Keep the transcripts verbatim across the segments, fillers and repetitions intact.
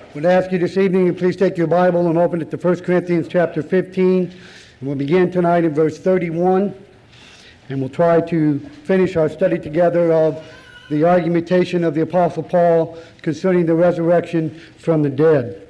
I would ask you this evening to please take your Bible and open it to First Corinthians chapter fifteen. And we'll begin tonight in verse thirty-one. And we'll try to finish our study together of the argumentation of the Apostle Paul concerning the resurrection from the dead.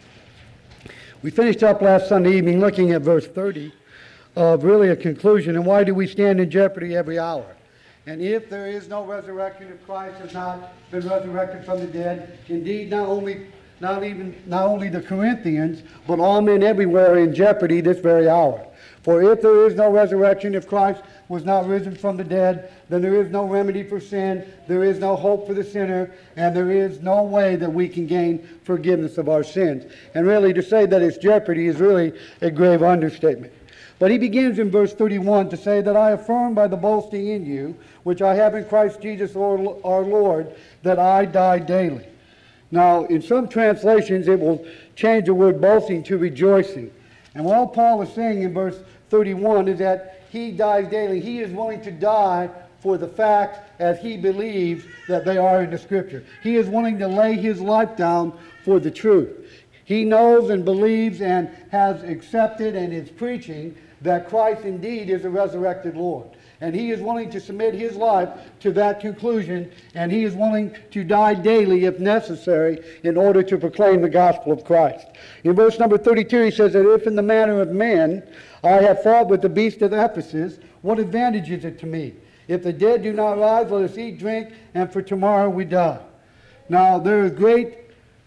We finished up last Sunday evening looking at verse thirty of really a conclusion. And why do we stand in jeopardy every hour? And if there is no resurrection, if Christ has not been resurrected from the dead, indeed not only Not even, not only the Corinthians, but all men everywhere are in jeopardy this very hour. For if there is no resurrection, if Christ was not risen from the dead, then there is no remedy for sin, there is no hope for the sinner, and there is no way that we can gain forgiveness of our sins. And really, to say that it's jeopardy is really a grave understatement. But he begins in verse thirty-one to say that I affirm by the boasting in you, which I have in Christ Jesus our Lord, that I die daily. Now, in some translations, it will change the word boasting to rejoicing. And all Paul is saying in verse thirty-one is that he dies daily. He is willing to die for the facts as he believes that they are in the Scripture. He is willing to lay his life down for the truth. He knows and believes and has accepted and is preaching that Christ indeed is a resurrected Lord. And he is willing to submit his life to that conclusion, and he is willing to die daily if necessary in order to proclaim the gospel of Christ. In verse number thirty-two, he says that if in the manner of men I have fought with the beast of Ephesus, what advantage is it to me? If the dead do not rise, let us eat, drink, and for tomorrow we die. Now, there is great,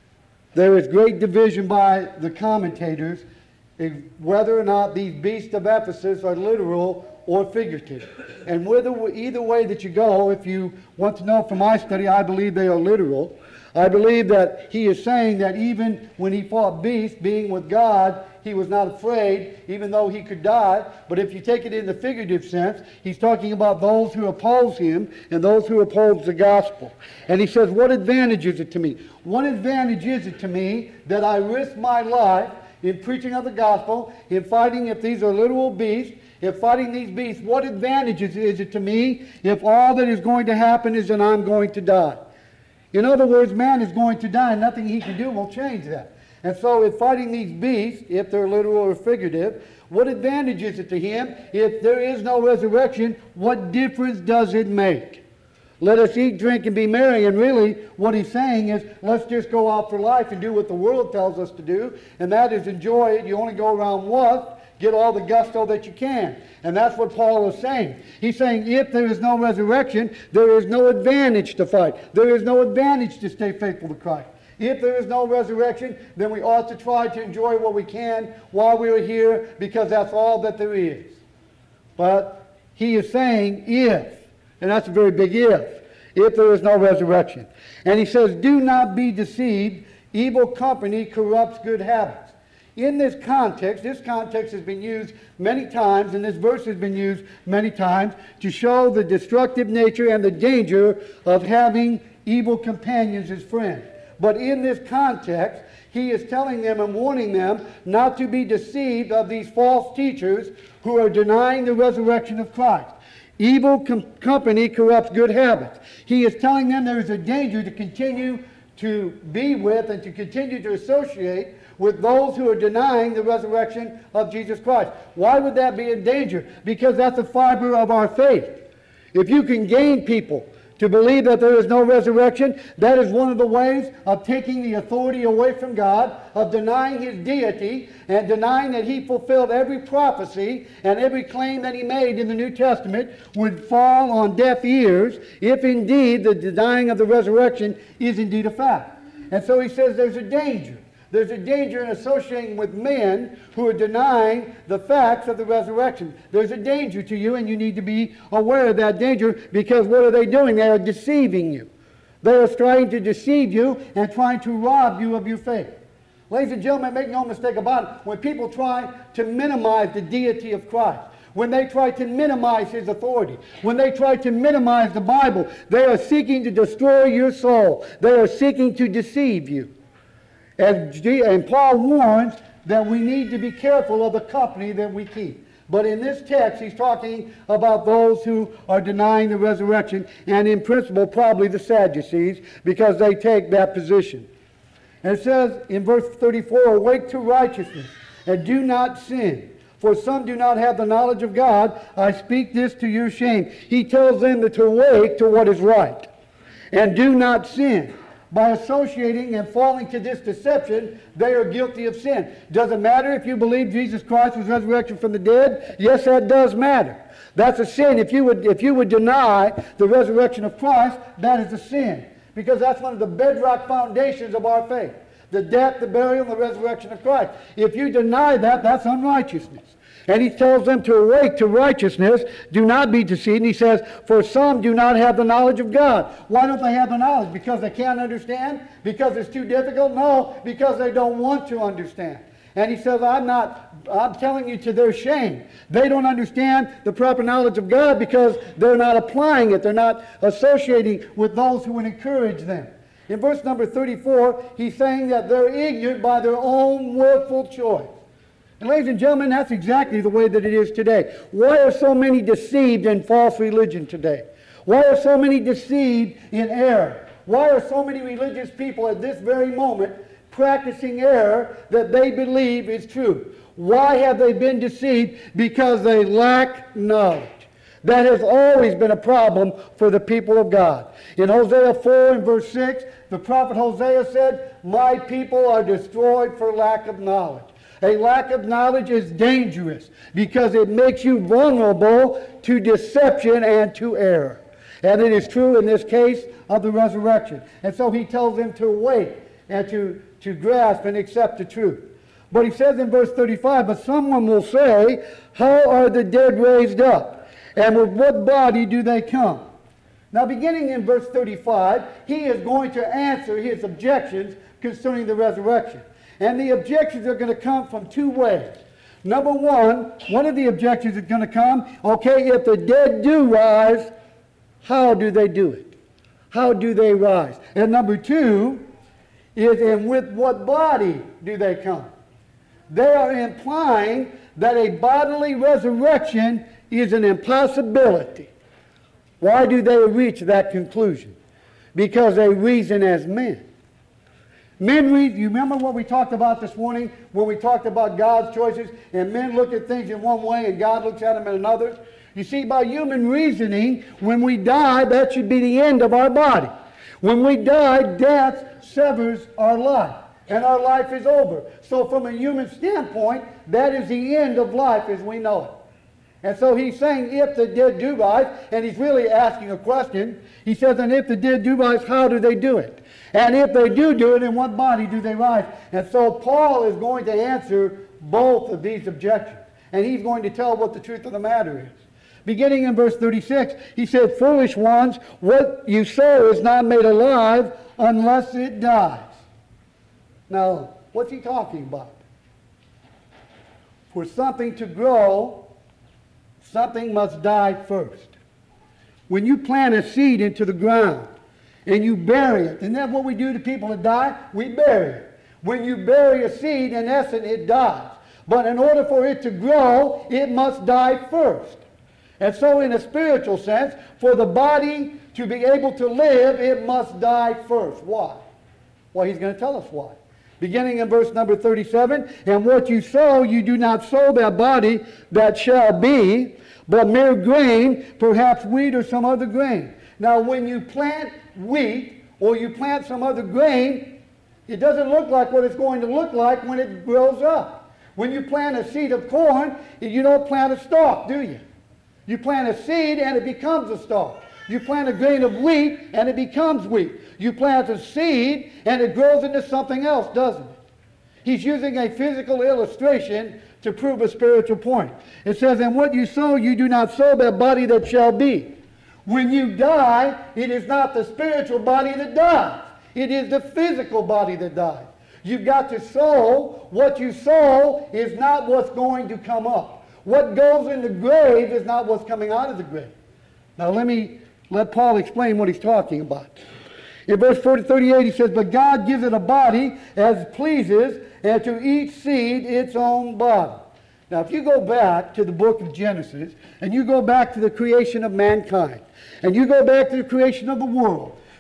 there is great division by the commentators whether or not these beasts of Ephesus are literal or figurative. And whether, either way that you go, if you want to know from my study, I believe they are literal. I believe that he is saying that even when he fought beasts, being with God, he was not afraid, even though he could die. But if you take it in the figurative sense, he's talking about those who oppose him and those who oppose the gospel. And he says, what advantage is it to me? What advantage is it to me that I risk my life in preaching of the gospel, in fighting if these are literal beasts, if fighting these beasts, what advantages is it to me if all that is going to happen is that I'm going to die? In other words, man is going to die, and nothing he can do will change that. And so if fighting these beasts, if they're literal or figurative, what advantage is it to him? If there is no resurrection, what difference does it make? Let us eat, drink, and be merry. And really, what he's saying is, let's just go out for life and do what the world tells us to do, and that is enjoy it. You only go around once. Get all the gusto that you can. And that's what Paul is saying. He's saying if there is no resurrection, there is no advantage to fight. There is no advantage to stay faithful to Christ. If there is no resurrection, then we ought to try to enjoy what we can while we are here, because that's all that there is. But he is saying if, and that's a very big if, if there is no resurrection. And he says, do not be deceived. Evil company corrupts good habits. In this context, this context has been used many times, and this verse has been used many times to show the destructive nature and the danger of having evil companions as friends. But in this context, he is telling them and warning them not to be deceived of these false teachers who are denying the resurrection of Christ. Evil com- company corrupts good habits. He is telling them there is a danger to continue to be with and to continue to associate with those who are denying the resurrection of Jesus Christ. Why would that be in danger? Because that's a fiber of our faith. If you can gain people to believe that there is no resurrection, that is one of the ways of taking the authority away from God, of denying his deity, and denying that he fulfilled every prophecy and every claim that he made in the New Testament would fall on deaf ears if indeed the denying of the resurrection is indeed a fact. And so he says there's a danger. There's a danger in associating with men who are denying the facts of the resurrection. There's a danger to you, and you need to be aware of that danger, because what are they doing? They are deceiving you. They are trying to deceive you and trying to rob you of your faith. Ladies and gentlemen, make no mistake about it. When people try to minimize the deity of Christ, when they try to minimize his authority, when they try to minimize the Bible, they are seeking to destroy your soul. They are seeking to deceive you. And Paul warns that we need to be careful of the company that we keep. But in this text, he's talking about those who are denying the resurrection, and in principle, probably the Sadducees, because they take that position. And it says in verse thirty-four, awake to righteousness, and do not sin. For some do not have the knowledge of God. I speak this to your shame. He tells them to awake to what is right, and do not sin. By associating and falling to this deception, they are guilty of sin. Does it matter if you believe Jesus Christ was resurrected from the dead? Yes, that does matter. That's a sin. If you would, if you would deny the resurrection of Christ, that is a sin. Because that's one of the bedrock foundations of our faith. The death, the burial, and the resurrection of Christ. If you deny that, that's unrighteousness. And he tells them to awake to righteousness, do not be deceived. And he says, for some do not have the knowledge of God. Why don't they have the knowledge? Because they can't understand? Because it's too difficult? No, because they don't want to understand. And he says, I'm not, I'm telling you to their shame. They don't understand the proper knowledge of God because they're not applying it. They're not associating with those who would encourage them. In verse number thirty-four, he's saying that they're ignorant by their own willful choice. And ladies and gentlemen, that's exactly the way that it is today. Why are so many deceived in false religion today? Why are so many deceived in error? Why are so many religious people at this very moment practicing error that they believe is true? Why have they been deceived? Because they lack knowledge. That has always been a problem for the people of God. In Hosea four and verse six, the prophet Hosea said, my people are destroyed for lack of knowledge. A lack of knowledge is dangerous because it makes you vulnerable to deception and to error. And it is true in this case of the resurrection. And so he tells them to wait and to, to grasp and accept the truth. But he says in verse thirty-five, but someone will say, how are the dead raised up? And with what body do they come? Now beginning in verse thirty-five, he is going to answer his objections concerning the resurrection. And the objections are going to come from two ways. Number one, one of the objections is going to come, okay, if the dead do rise, how do they do it? How do they rise? And number two is, and with what body do they come? They are implying that a bodily resurrection is an impossibility. Why do they reach that conclusion? Because they reason as men. Men read, you remember what we talked about this morning when we talked about God's choices, and men look at things in one way and God looks at them in another? You see, by human reasoning, when we die, that should be the end of our body. When we die, death severs our life, and our life is over. So from a human standpoint, that is the end of life as we know it. And so he's saying, if the dead do rise, and he's really asking a question. He says, and if the dead do rise, how do they do it? And if they do do it, in what body do they rise? And so Paul is going to answer both of these objections. And he's going to tell what the truth of the matter is. Beginning in verse thirty-six, he said, foolish ones, what you sow is not made alive unless it dies. Now, what's he talking about? For something to grow, something must die first. When you plant a seed into the ground and you bury it, isn't that what we do to people that die? We bury it. When you bury a seed, in essence, it dies. But in order for it to grow, it must die first. And so in a spiritual sense, for the body to be able to live, it must die first. Why? Well, he's going to tell us why. Beginning in verse number thirty-seven, and what you sow, you do not sow that body that shall be, but mere grain, perhaps wheat or some other grain. Now, when you plant wheat or you plant some other grain, it doesn't look like what it's going to look like when it grows up. When you plant a seed of corn, you don't plant a stalk, do you? You plant a seed and it becomes a stalk. You plant a grain of wheat and it becomes wheat. You plant a seed and it grows into something else, doesn't it? He's using a physical illustration to prove a spiritual point. It says, and what you sow, you do not sow that body that shall be. When you die, it is not the spiritual body that dies. It is the physical body that dies. You've got to sow. What you sow is not what's going to come up. What goes in the grave is not what's coming out of the grave. Now let me let Paul explain what he's talking about. In verse thirty-eight he says, but God gives it a body as pleases, and to each seed its own body. Now if you go back to the book of Genesis, and you go back to the creation of mankind, and you go back to the creation of the world,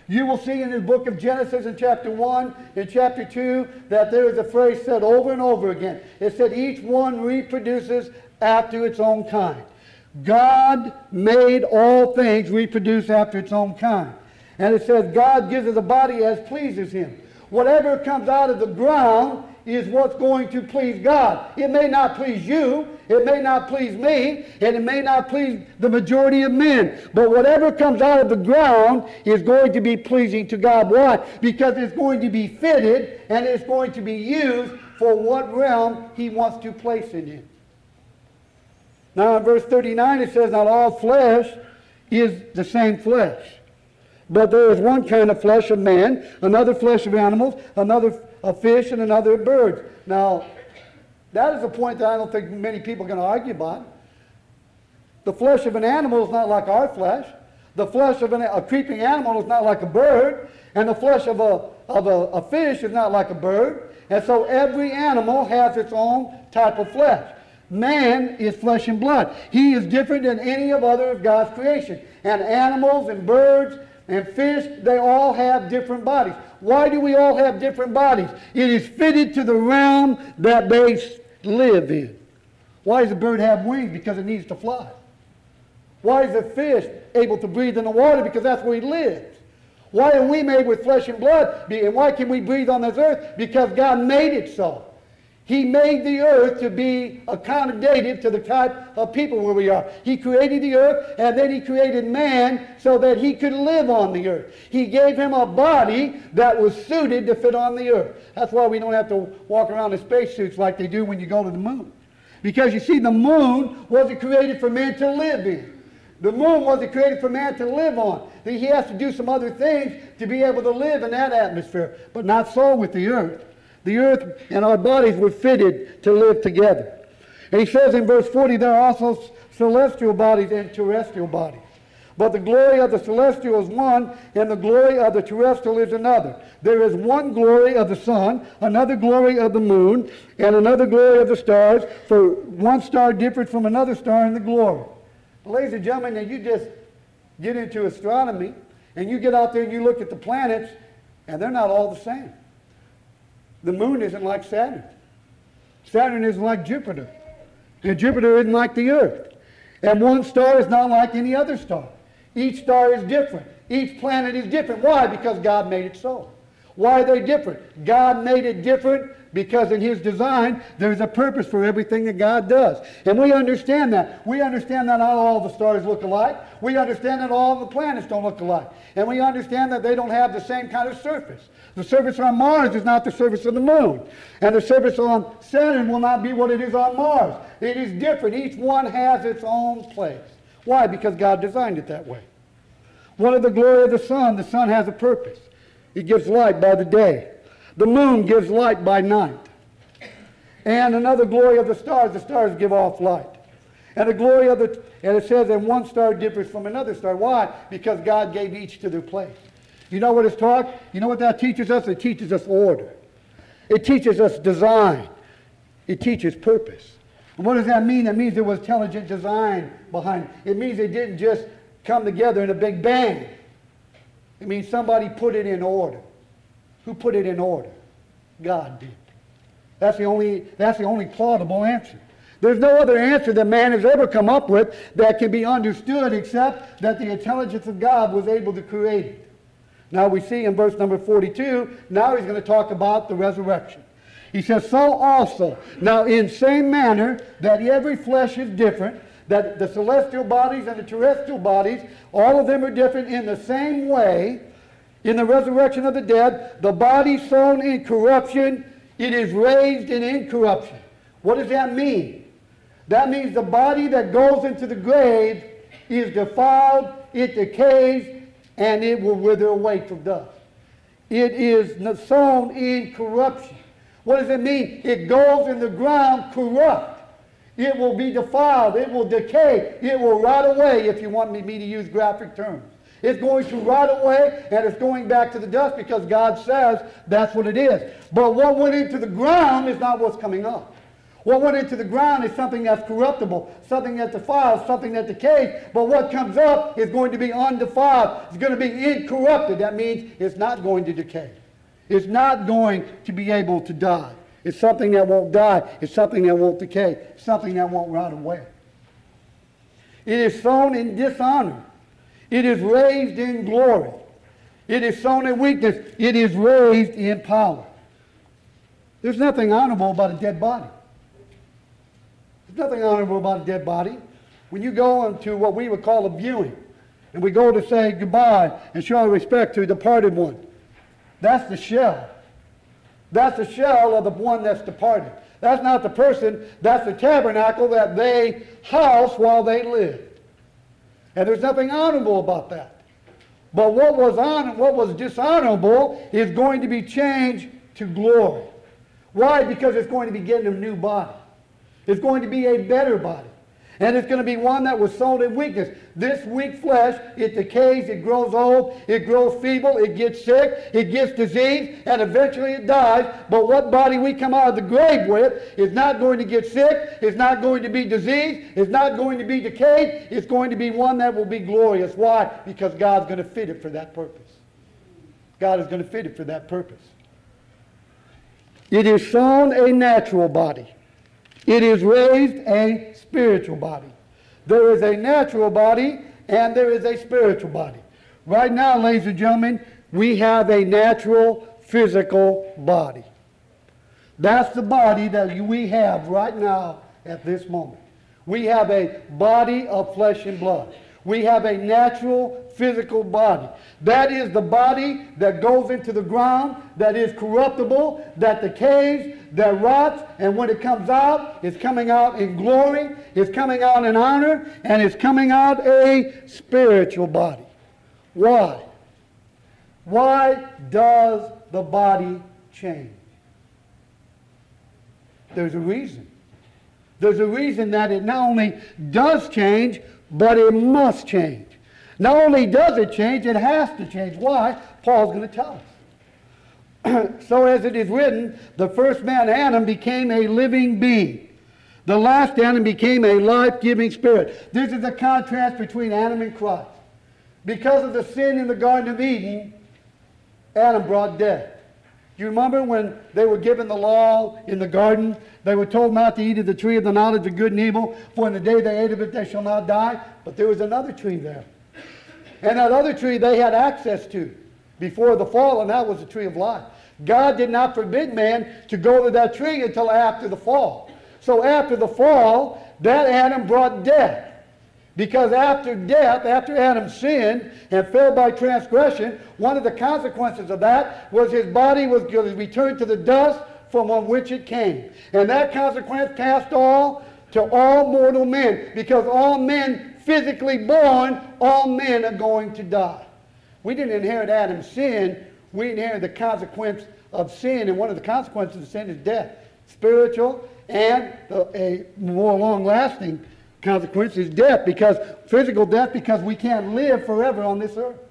You will see in the book of Genesis in chapter one, in chapter two, that there is a phrase said over and over again. It said each one reproduces after its own kind. God made all things reproduce after its own kind. And it says God gives us a body as pleases him. Whatever comes out of the ground is what's going to please God. It may not please you, it may not please me, and it may not please the majority of men. But whatever comes out of the ground is going to be pleasing to God. Why? Because it's going to be fitted and it's going to be used for what realm he wants to place it in. Now in verse thirty-nine it says, not all flesh is the same flesh. But there is one kind of flesh of man, another flesh of animals, another of fish, and another of birds. Now, that is a point that I don't think many people are going to argue about. The flesh of an animal is not like our flesh. The flesh of an, a creeping animal is not like a bird. And the flesh of, a, of a, a fish is not like a bird. And so every animal has its own type of flesh. Man is flesh and blood. He is different than any of other of God's creation. And animals and birds and fish, they all have different bodies. Why do we all have different bodies? It is fitted to the realm that they live in. Why does a bird have wings? Because it needs to fly. Why is a fish able to breathe in the water? Because that's where he lives. Why are we made with flesh and blood? And why can we breathe on this earth? Because God made it so. He made the earth to be accommodative to the type of people where we are. He created the earth, and then he created man so that he could live on the earth. He gave him a body that was suited to fit on the earth. That's why we don't have to walk around in spacesuits like they do when you go to the moon. Because you see, the moon wasn't created for man to live in. The moon wasn't created for man to live on. He has to do some other things to be able to live in that atmosphere, but not so with the earth. The earth and our bodies were fitted to live together. And he says in verse forty, there are also celestial bodies and terrestrial bodies. But the glory of the celestial is one, and the glory of the terrestrial is another. There is one glory of the sun, another glory of the moon, and another glory of the stars, for one star different from another star in the glory. Ladies and gentlemen, now you just get into astronomy, and you get out there and you look at the planets, and they're not all the same. The moon isn't like Saturn. Saturn isn't like Jupiter. And Jupiter isn't like the earth. And one star is not like any other star. Each star is different. Each planet is different. Why? Because God made it so. Why are they different? God made it different because in his design, there's a purpose for everything that God does. And we understand that. We understand that not all the stars look alike. We understand that all the planets don't look alike. And we understand that they don't have the same kind of surface. The surface on Mars is not the surface of the moon. And the surface on Saturn will not be what it is on Mars. It is different. Each one has its own place. Why? Because God designed it that way. What is the glory of the sun? The sun has a purpose. It gives light by the day. The moon gives light by night. And another glory of the stars, the stars give off light. And the glory of the, and it says that one star differs from another star. Why? Because God gave each to their place. You know what it's taught? You know what that teaches us? It teaches us order. It teaches us design. It teaches purpose. And what does that mean? It means there was intelligent design behind it. It means they didn't just come together in a big bang. It means somebody put it in order. Who put it in order? God did. That's the only, that's the only plausible answer. There's no other answer that man has ever come up with that can be understood except that the intelligence of God was able to create it. Now we see in verse number forty-two, now he's going to talk about the resurrection. He says, so also, now in same manner that every flesh is different, that the celestial bodies and the terrestrial bodies, all of them are different in the same way. In the resurrection of the dead, the body sown in corruption, it is raised in incorruption. What does that mean? That means the body that goes into the grave is defiled, it decays, and it will wither away till dust. It is sown in corruption. What does it mean? It goes in the ground corrupt. It will be defiled. It will decay. It will rot away, if you want me to use graphic terms. It's going to rot away, and it's going back to the dust because God says that's what it is. But what went into the ground is not what's coming up. What went into the ground is something that's corruptible, something that defiles, something that decays. But what comes up is going to be undefiled. It's going to be incorrupted. That means it's not going to decay. It's not going to be able to die. It's something that won't die. It's something that won't decay. It's something that won't rot away. It is sown in dishonor. It is raised in glory. It is sown in weakness. It is raised in power. There's nothing honorable about a dead body. There's nothing honorable about a dead body. When you go into what we would call a viewing, and we go to say goodbye and show our respect to a departed one, that's the shell. That's the shell of the one that's departed. That's not the person. That's the tabernacle that they house while they live. And there's nothing honorable about that. But what was honor, what was dishonorable is going to be changed to glory. Why? Because it's going to be getting a new body. It's going to be a better body. And it's going to be one that was sown in weakness. This weak flesh, it decays, it grows old, it grows feeble, it gets sick, it gets diseased, and eventually it dies. But what body we come out of the grave with is not going to get sick, it's not going to be diseased, it's not going to be decayed, it's going to be one that will be glorious. Why? Because God's going to fit it for that purpose. God is going to fit it for that purpose. It is sown a natural body. It is raised a spiritual body. There is a natural body and there is a spiritual body. Right now, ladies and gentlemen, we have a natural physical body. That's the body that we have right now at this moment. We have a body of flesh and blood. We have a natural physical body. That is the body that goes into the ground, that is corruptible, that decays, that rots, and when it comes out, it's coming out in glory, it's coming out in honor, and it's coming out a spiritual body. Why? Why does the body change? There's a reason. There's a reason that it not only does change, but it must change. Not only does it change, it has to change. Why? Paul's going to tell us. So as it is written, the first man, Adam, became a living being. The last Adam became a life-giving spirit. This is the contrast between Adam and Christ. Because of the sin in the Garden of Eden, Adam brought death. Do you remember when they were given the law in the garden? They were told not to eat of the tree of the knowledge of good and evil, for in the day they ate of it they shall not die. But there was another tree there. And that other tree they had access to before the fall, and that was the tree of life. God did not forbid man to go to that tree until after the fall. So after the fall, that Adam brought death. Because after death, after Adam sinned and fell by transgression, one of the consequences of that was his body was going to return to the dust from which it came. And that consequence passed all to all mortal men. Because all men physically born, all men are going to die. We didn't inherit Adam's sin. We inherited the consequence of sin. And one of the consequences of sin is death. Spiritual and a more long-lasting consequence is death, because physical death, because we can't live forever on this earth.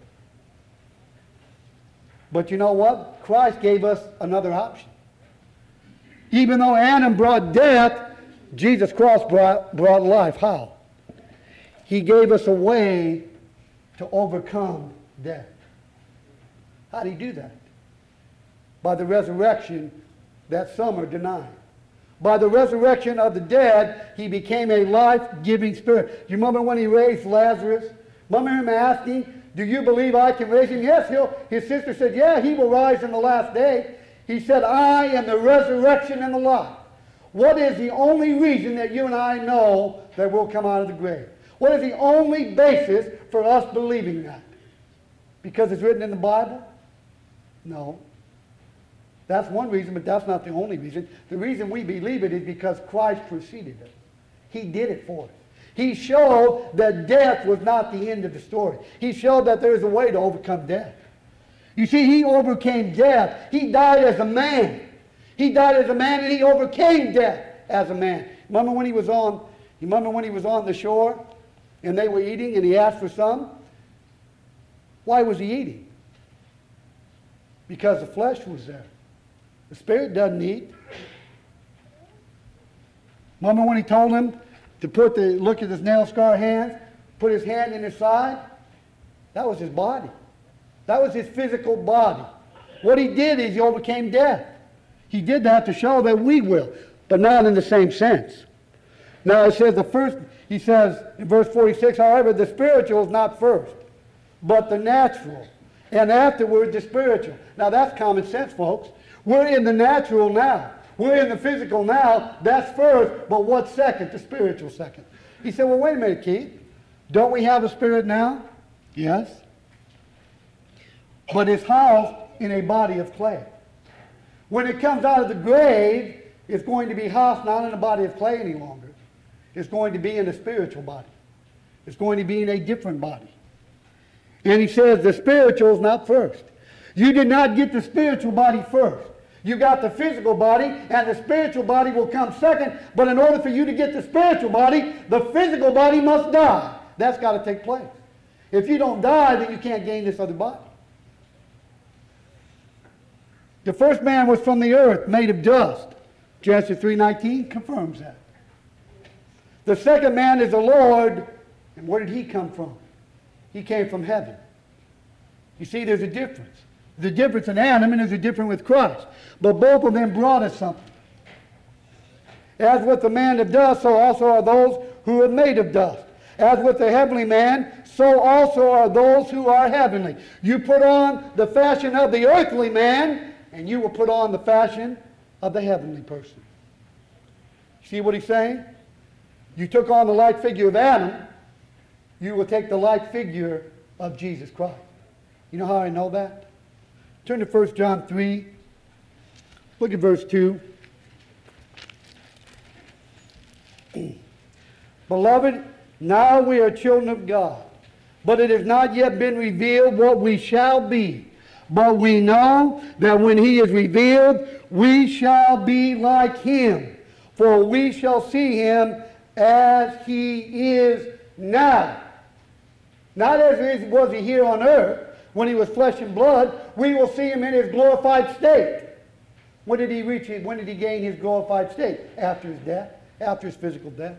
But you know what? Christ gave us another option. Even though Adam brought death, Jesus Christ brought, brought life. How? He gave us a way to overcome death. How did he do that? By the resurrection that some are denying. By the resurrection of the dead, he became a life-giving spirit. Do you remember when he raised Lazarus? Remember him asking, do you believe I can raise him? Yes, he'll. His sister said, yeah, he will rise in the last day. He said, I am the resurrection and the life. What is the only reason that you and I know that we'll come out of the grave? What is the only basis for us believing that? Because it's written in the Bible? No. That's one reason, but that's not the only reason. The reason we believe it is because Christ preceded us. He did it for us. He showed that death was not the end of the story. He showed that there is a way to overcome death. You see, he overcame death. He died as a man. He died as a man, and he overcame death as a man. Remember when he was on, you remember when he was on the shore and they were eating and he asked for some? Why was he eating? Because the flesh was there. The spirit doesn't eat. Remember when he told him to put the, look at his nail-scarred hands, put his hand in his side? That was his body. That was his physical body. What he did is he overcame death. He did that to show that we will, but not in the same sense. Now it says the first, he says in verse forty-six, however, the spiritual is not first, but the natural, and afterward the spiritual. Now that's common sense, folks. We're in the natural now. We're in the physical now. That's first, but what's second? The spiritual second. He said, well, wait a minute, Keith. Don't we have a spirit now? Yes. But it's housed in a body of clay. When it comes out of the grave, it's going to be housed not in a body of clay any longer. It's going to be in a spiritual body. It's going to be in a different body. And he says the spiritual is not first. You did not get the spiritual body first. You got the physical body, and the spiritual body will come second. But in order for you to get the spiritual body, the physical body must die. That's got to take place. If you don't die, then you can't gain this other body. The first man was from the earth, made of dust. Genesis three nineteen confirms that. The second man is the Lord, and where did he come from? He came from heaven. You see, there's a difference. There's a difference in Adam, and there's a difference with Christ. But both of them brought us something. As with the man of dust, so also are those who are made of dust. As with the heavenly man, so also are those who are heavenly. You put on the fashion of the earthly man, and you will put on the fashion of the heavenly person. See what he's saying? You took on the light figure of Adam, you will take the light figure of Jesus Christ. You know how I know that? Turn to First John three. Look at verse two. Beloved, now we are children of God, but it has not yet been revealed what we shall be. But we know that when he is revealed, we shall be like him, for we shall see him as he is now. Not as was he here on earth, when he was flesh and blood. We will see him in his glorified state. When did he reach it? When did he gain his glorified state? After his death, after his physical death.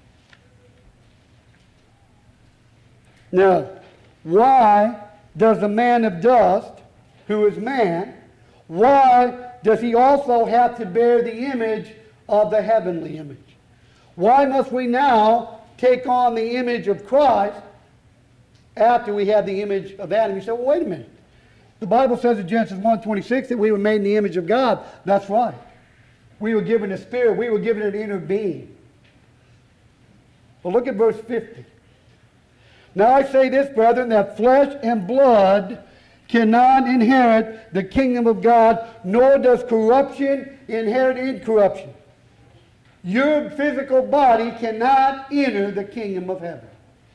Now, why does the man of dust, who is man, why does he also have to bear the image of the heavenly image? Why must we now take on the image of Christ after we have the image of Adam? You say, well, wait a minute. The Bible says in Genesis one twenty-six that we were made in the image of God. That's right. We were given a spirit. We were given an inner being. Well, look at verse fifty. Now I say this, brethren, that flesh and blood cannot inherit the kingdom of God, nor does corruption inherit incorruption. Your physical body cannot enter the kingdom of heaven.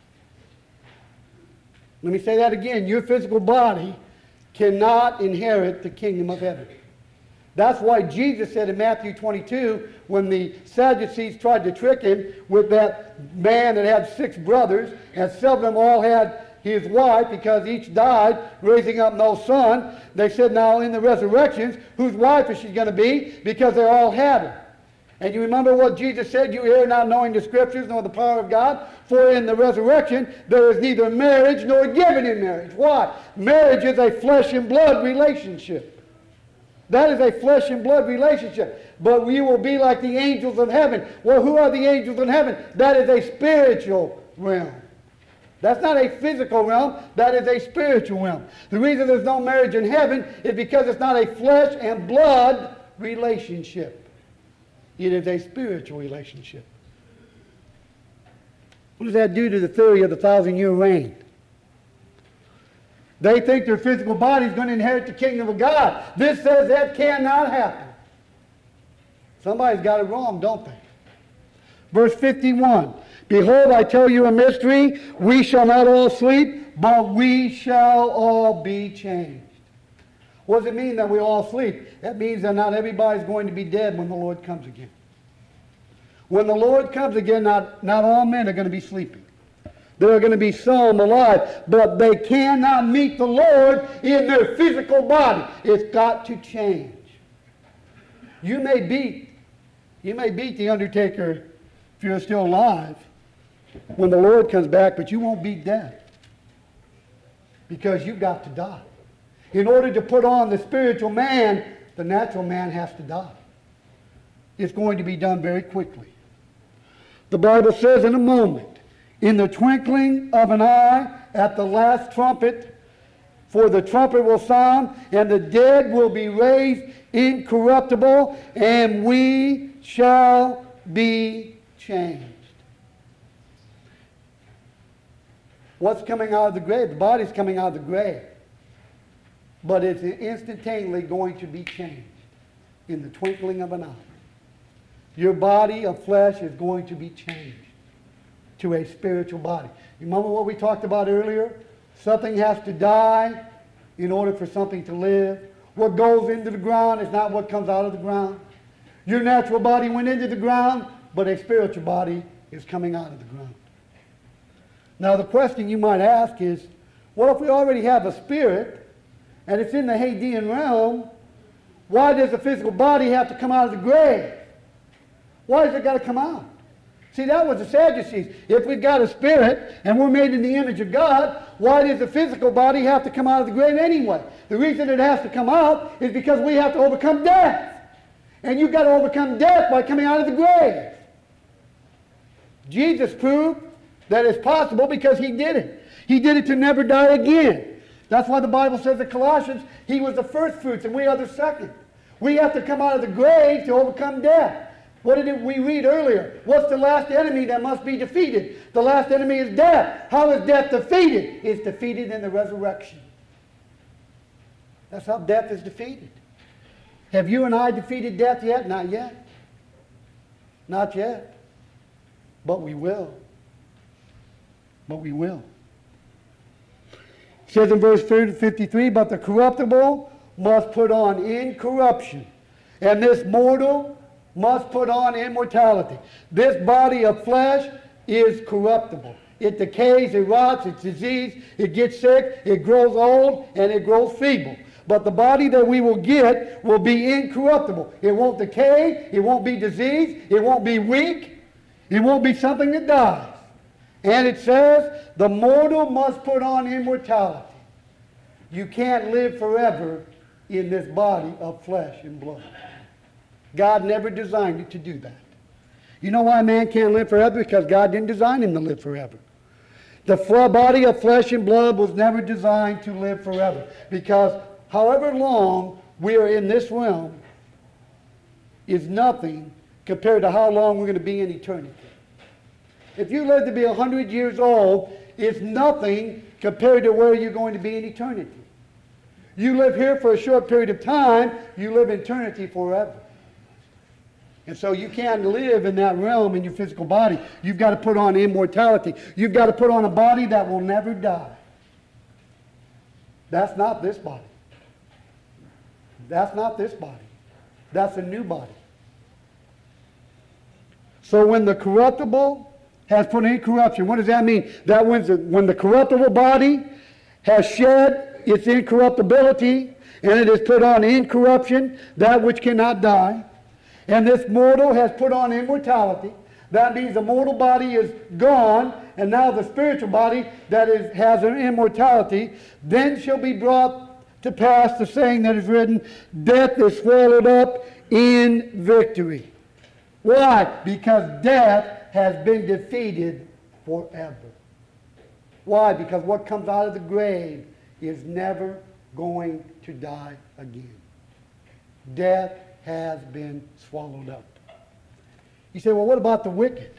Let me say that again. Your physical body cannot inherit the kingdom of heaven. That's why Jesus said in Matthew twenty-two, when the Sadducees tried to trick him with that man that had six brothers, and seven of them all had his wife, because each died, raising up no son, they said, now in the resurrections, whose wife is she going to be? Because they all had her. And you remember what Jesus said, you hear not knowing the Scriptures nor the power of God, for in the resurrection there is neither marriage nor giving in marriage. Why? Marriage is a flesh and blood relationship. That is a flesh and blood relationship. But we will be like the angels of heaven. Well, who are the angels in heaven? That is a spiritual realm. That's not a physical realm. That is a spiritual realm. The reason there's no marriage in heaven is because it's not a flesh and blood relationship. It is a spiritual relationship. What does that do to the theory of the thousand-year reign? They think their physical body is going to inherit the kingdom of God. This says that cannot happen. Somebody's got it wrong, don't they? Verse fifty-one. Behold, I tell you a mystery. We shall not all sleep, but we shall all be changed. What does it mean that we all sleep? That means that not everybody's going to be dead when the Lord comes again. When the Lord comes again, not, not all men are going to be sleeping. There are going to be some alive, but they cannot meet the Lord in their physical body. It's got to change. You may beat, you may beat the undertaker if you're still alive, when the Lord comes back, but you won't beat death. Because you've got to die. In order to put on the spiritual man, the natural man has to die. It's going to be done very quickly. The Bible says in a moment, in the twinkling of an eye, at the last trumpet, for the trumpet will sound, and the dead will be raised incorruptible, and we shall be changed. What's coming out of the grave? The body's coming out of the grave. But it's instantaneously going to be changed in the twinkling of an eye. Your body of flesh is going to be changed to a spiritual body. You remember what we talked about earlier? Something has to die in order for something to live. What goes into the ground is not what comes out of the ground. Your natural body went into the ground, but a spiritual body is coming out of the ground. Now the question you might ask is, well, if we already have a spirit, and it's in the Hadean realm, why does the physical body have to come out of the grave? Why has it got to come out? See, that was the Sadducees. If we've got a spirit, and we're made in the image of God, why does the physical body have to come out of the grave anyway? The reason it has to come out is because we have to overcome death. And you've got to overcome death by coming out of the grave. Jesus proved that it's possible because he did it. He did it to never die again. That's why the Bible says in Colossians, he was the first fruits and we are the second. We have to come out of the grave to overcome death. What did we read earlier? What's the last enemy that must be defeated? The last enemy is death. How is death defeated? It's defeated in the resurrection. That's how death is defeated. Have you and I defeated death yet? Not yet. Not yet. But we will. But we will. It says in verse fifty-three, but the corruptible must put on incorruption, and this mortal must put on immortality. This body of flesh is corruptible. It decays, it rots, it's diseased, it gets sick, it grows old, and it grows feeble. But the body that we will get will be incorruptible. It won't decay, it won't be diseased, it won't be weak, it won't be something that dies. And it says, the mortal must put on immortality. You can't live forever in this body of flesh and blood. God never designed it to do that. You know why man can't live forever? Because God didn't design him to live forever. The body of flesh and blood was never designed to live forever. Because however long we are in this realm is nothing compared to how long we're going to be in eternity. If you live to be one hundred years old, it's nothing compared to where you're going to be in eternity. You live here for a short period of time, you live in eternity forever. And so you can't live in that realm in your physical body. You've got to put on immortality. You've got to put on a body that will never die. That's not this body. That's not this body. That's a new body. So when the corruptible has put in corruption, what does that mean? That when the, when the corruptible body has shed its incorruptibility, and it has put on incorruption, that which cannot die, and this mortal has put on immortality, that means the mortal body is gone, and now the spiritual body that is, has an immortality, then shall be brought to pass the saying that is written, death is swallowed up in victory. Why? Because death has been defeated forever. Why? Because what comes out of the grave is never going to die again. Death has been swallowed up. You say, well, what about the wicked?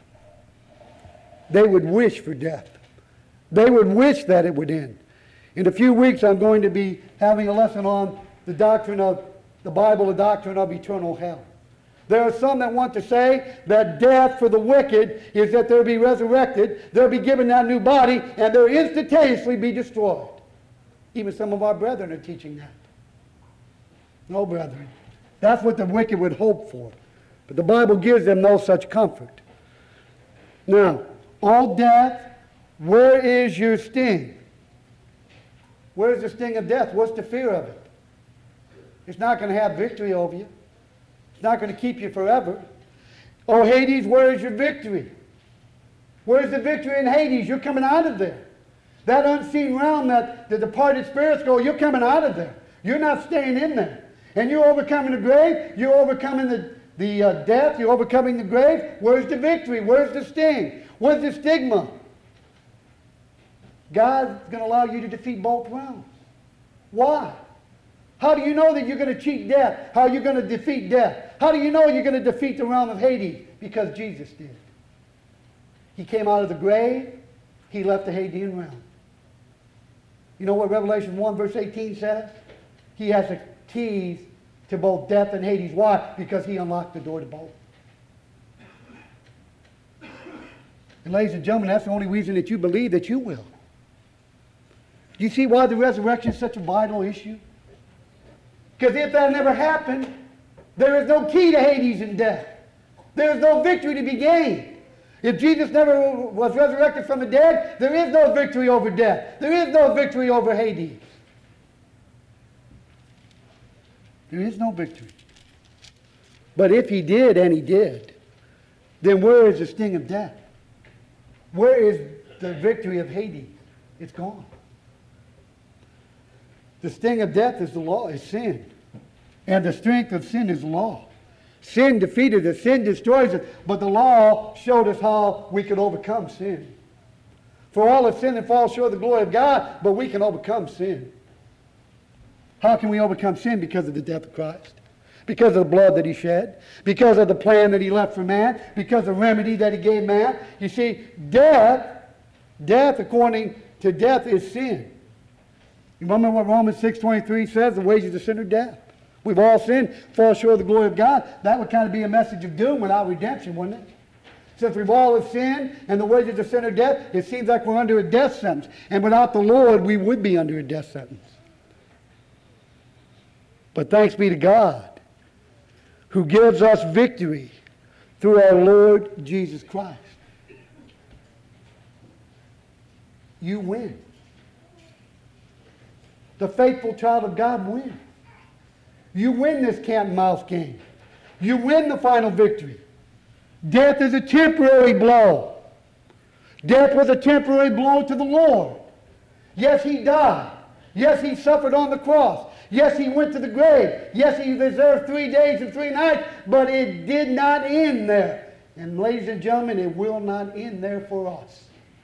They would wish for death. They would wish that it would end. In a few weeks, I'm going to be having a lesson on the doctrine of the Bible, the doctrine of eternal hell. There are some that want to say that death for the wicked is that they'll be resurrected, they'll be given that new body, and they'll instantaneously be destroyed. Even some of our brethren are teaching that. No, brethren. That's what the wicked would hope for. But the Bible gives them no such comfort. Now, all death, where is your sting? Where's the sting of death? What's the fear of it? It's not going to have victory over you. It's not going to keep you forever. Oh, Hades, where is your victory? Where's the victory in Hades? You're coming out of there. That unseen realm that the departed spirits go, you're coming out of there. You're not staying in there. And you're overcoming the grave. You're overcoming the, the uh, death. You're overcoming the grave. Where's the victory? Where's the sting? Where's the stigma? God's going to allow you to defeat both realms. Why? How do you know that you're going to cheat death? How are you going to defeat death? How do you know you're going to defeat the realm of Hades? Because Jesus did. He came out of the grave. He left the Hadean realm. You know what Revelation one verse eighteen says? He has the keys to both death and Hades. Why? Because he unlocked the door to both. And ladies and gentlemen, that's the only reason that you believe that you will. Do you see why the resurrection is such a vital issue? Because if that never happened, there is no key to Hades and death. There is no victory to be gained. If Jesus never was resurrected from the dead, there is no victory over death. There is no victory over Hades. There is no victory. But if he did, and he did, then where is the sting of death? Where is the victory of Hades? It's gone. The sting of death is the law, is sin. And the strength of sin is the law. Sin defeated us. Sin destroys us. But the law showed us how we could overcome sin. For all have sinned and fall short of the glory of God, but we can overcome sin. How can we overcome sin? Because of the death of Christ. Because of the blood that he shed. Because of the plan that he left for man. Because of the remedy that he gave man. You see, death, death according to death is sin. You remember what Romans six twenty-three says? The wages of sin are death. We've all sinned, fall short of the glory of God. That would kind of be a message of doom without redemption, wouldn't it? Since we've all have sinned and the wages of sin are death, it seems like we're under a death sentence. And without the Lord, we would be under a death sentence. But thanks be to God, who gives us victory through our Lord Jesus Christ. You win. The faithful child of God wins. You win this cat and mouse game. You win the final victory. Death is a temporary blow. Death was a temporary blow to the Lord. Yes, he died. Yes, he suffered on the cross. Yes, he went to the grave. Yes, he deserved three days and three nights, but it did not end there. And ladies and gentlemen, it will not end there for us.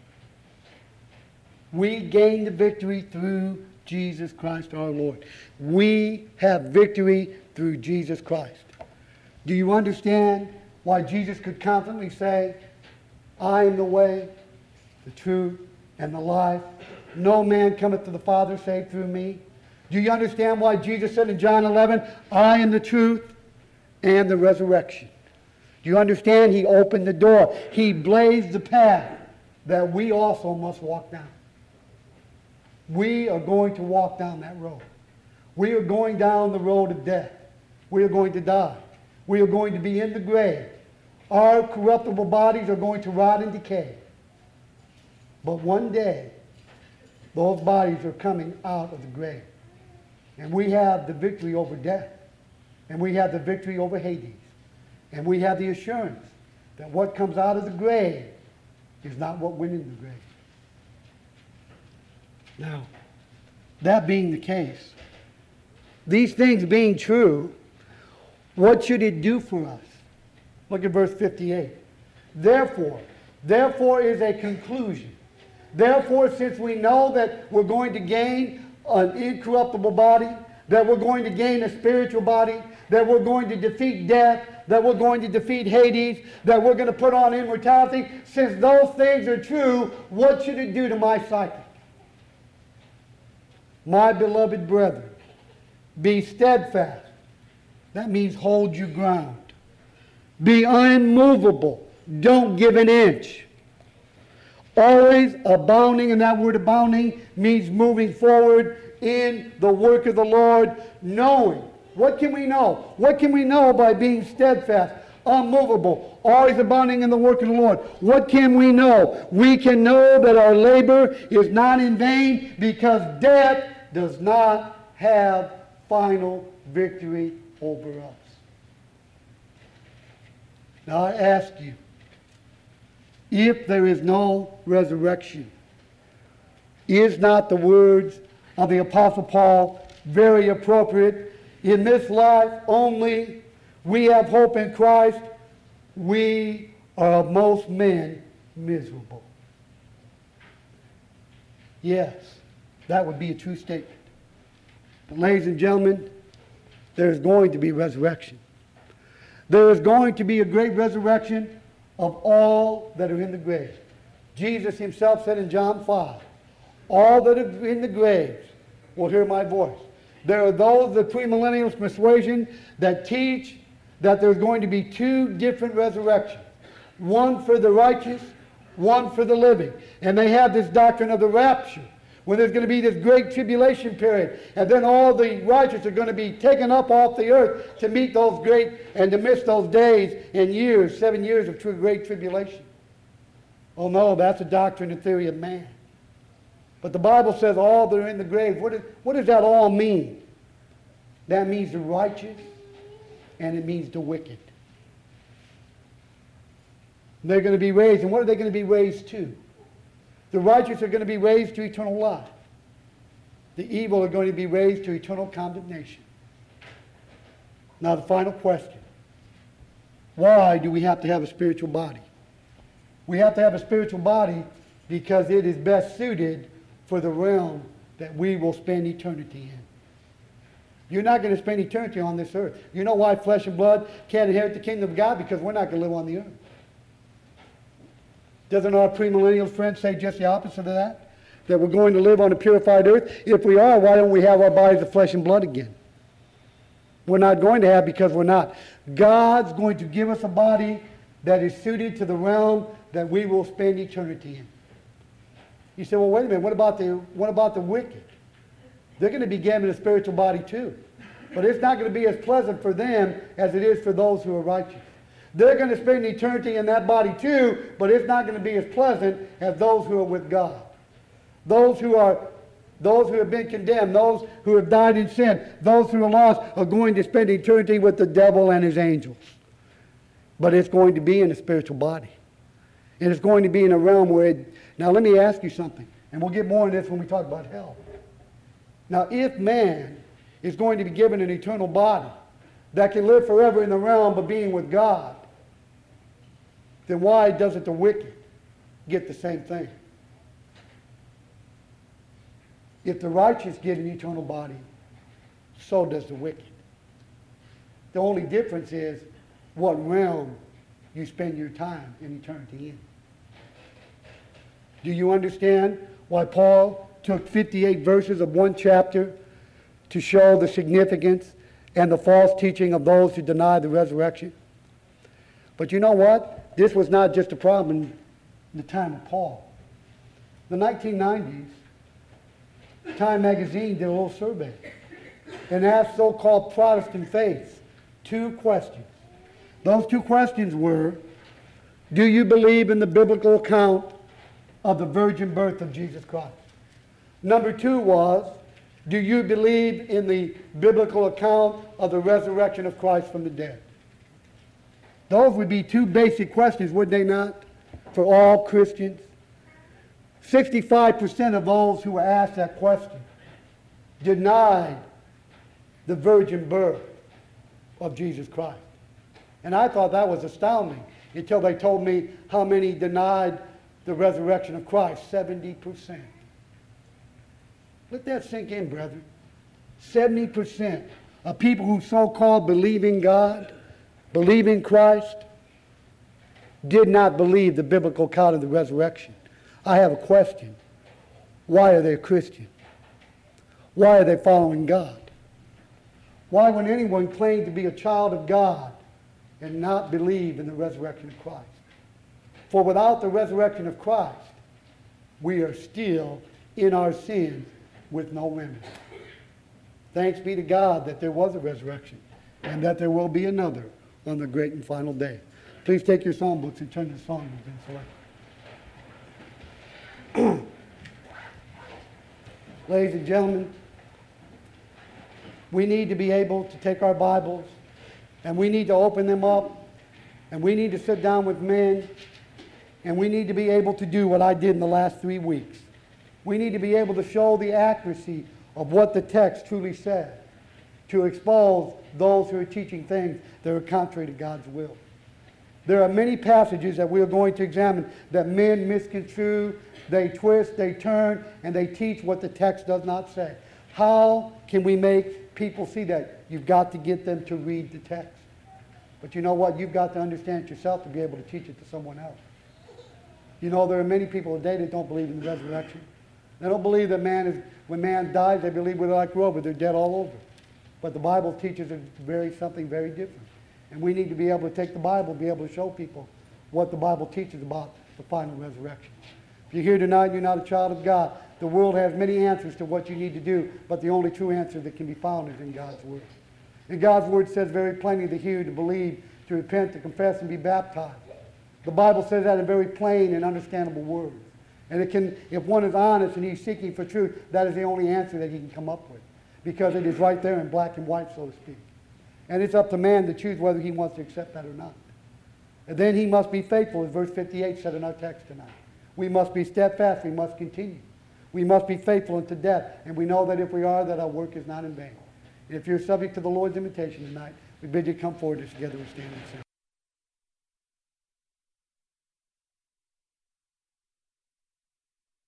We gain the victory through Jesus Christ our Lord. We have victory through Jesus Christ. Do you understand why Jesus could confidently say, I am the way, the truth, and the life. No man cometh to the Father save through me. Do you understand why Jesus said in John eleven, I am the truth and the resurrection? Do you understand? He opened the door. He blazed the path that we also must walk down. We are going to walk down that road. We are going down the road of death. We are going to die. We are going to be in the grave. Our corruptible bodies are going to rot and decay. But one day, those bodies are coming out of the grave. And we have the victory over death. And we have the victory over Hades. And we have the assurance that what comes out of the grave is not what went in the grave. Now, that being the case, these things being true, what should it do for us? Look at verse fifty-eight. Therefore, therefore is a conclusion. Therefore, since we know that we're going to gain an incorruptible body, that we're going to gain a spiritual body, that we're going to defeat death, that we're going to defeat Hades, that we're going to put on immortality, since those things are true, what should it do to my psyche? My beloved brethren, be steadfast. That means hold your ground. Be unmovable. Don't give an inch. Always abounding, and that word abounding means moving forward in the work of the Lord, knowing. What can we know? What can we know by being steadfast, unmovable, always abounding in the work of the Lord? What can we know? We can know that our labor is not in vain, because death does not have final victory over us. Now I ask you, if there is no resurrection, is not the words of the Apostle Paul very appropriate? In this life only we have hope in Christ. We are of most men miserable. Yes, that would be a true statement. But ladies and gentlemen, there's going to be resurrection. There is going to be a great resurrection of all that are in the grave. Jesus himself said in John five, all that are in the graves will hear my voice. There are those of the premillennialist persuasion that teach that there's going to be two different resurrections. One for the righteous, one for the living. And they have this doctrine of the rapture, when there's going to be this great tribulation period. And then all the righteous are going to be taken up off the earth to meet those great, and to miss those days and years, seven years of true great tribulation. Oh no, that's a doctrine and theory of man. But the Bible says all that are in the grave. What, is, what does that all mean? That means the righteous, and it means the wicked. They're going to be raised, and what are they going to be raised to? The righteous are going to be raised to eternal life. The evil are going to be raised to eternal condemnation. Now the final question. Why do we have to have a spiritual body? We have to have a spiritual body because it is best suited for the realm that we will spend eternity in. You're not going to spend eternity on this earth. You know why flesh and blood can't inherit the kingdom of God? Because we're not going to live on the earth. Doesn't our premillennial friends say just the opposite of that? That we're going to live on a purified earth? If we are, why don't we have our bodies of flesh and blood again? We're not going to have, because we're not. God's going to give us a body that is suited to the realm that we will spend eternity in. You say, well, wait a minute, what about the, what about the wicked? They're going to be given a spiritual body too. But it's not going to be as pleasant for them as it is for those who are righteous. They're going to spend eternity in that body too, but it's not going to be as pleasant as those who are with God. Those who are, those who have been condemned, those who have died in sin, those who are lost are going to spend eternity with the devil and his angels. But it's going to be in a spiritual body. And it's going to be in a realm where it... Now let me ask you something, and we'll get more on this when we talk about hell. Now if man is going to be given an eternal body that can live forever in the realm of being with God, then why doesn't the wicked get the same thing? If the righteous get an eternal body, so does the wicked. The only difference is what realm you spend your time in eternity in. Do you understand why Paul took fifty-eight verses of one chapter to show the significance and the false teaching of those who deny the resurrection? But you know what? This was not just a problem in the time of Paul. In the nineteen nineties, Time magazine did a little survey and asked so-called Protestant faiths two questions. Those two questions were, do you believe in the biblical account of the virgin birth of Jesus Christ? Number two was, do you believe in the biblical account of the resurrection of Christ from the dead? Those would be two basic questions, would they not, for all Christians? sixty-five percent of those who were asked that question denied the virgin birth of Jesus Christ. And I thought that was astounding until they told me how many denied the resurrection of Christ. seventy percent. Let that sink in, brethren. seventy percent of people who so-called believe in God, believe in Christ, did not believe the biblical account of the resurrection. I have a question. Why are they a Christian? Why are they following God? Why would anyone claim to be a child of God and not believe in the resurrection of Christ? For without the resurrection of Christ, we are still in our sins with no remedy. Thanks be to God that there was a resurrection and that there will be another on the great and final day. Please take your songbooks and turn to the songbooks and select. Ladies and gentlemen, we need to be able to take our Bibles and we need to open them up And we need to sit down with men, and we need to be able to do what I did in the last three weeks. We need to be able to show the accuracy of what the text truly says, to expose those who are teaching things that are contrary to God's will. There are many passages that we are going to examine that men misconstrue, they twist, they turn, and they teach what the text does not say. How can we make people see that? You've got to get them to read the text. But you know what? You've got to understand it yourself to be able to teach it to someone else. You know, there are many people today that don't believe in the resurrection. They don't believe that man is, when man dies, they believe we're like Grover, they're dead all over. But the Bible teaches us very, something very different. And we need to be able to take the Bible, be able to show people what the Bible teaches about the final resurrection. If you're here tonight and you're not a child of God, the world has many answers to what you need to do, but the only true answer that can be found is in God's Word. And God's Word says very plainly to hear, to believe, to repent, to confess, and be baptized. The Bible says that in very plain and understandable words. And it can, if one is honest and he's seeking for truth, that is the only answer that he can come up with, because it is right there in black and white, so to speak. And it's up to man to choose whether he wants to accept that or not. And then he must be faithful, as verse fifty-eight said in our text tonight. We must be steadfast. We must continue. We must be faithful unto death. And we know that if we are, that our work is not in vain. And if you're subject to the Lord's invitation tonight, we bid you come forward as together we stand and sing.